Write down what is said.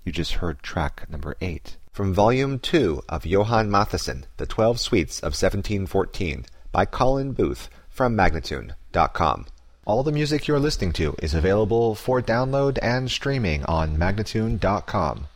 You just heard track number 8 from Volume 2 of Johann Mattheson, The 12 Suites of 1714, by Colin Booth from Magnatune.com. All the music you're listening to is available for download and streaming on Magnatune.com.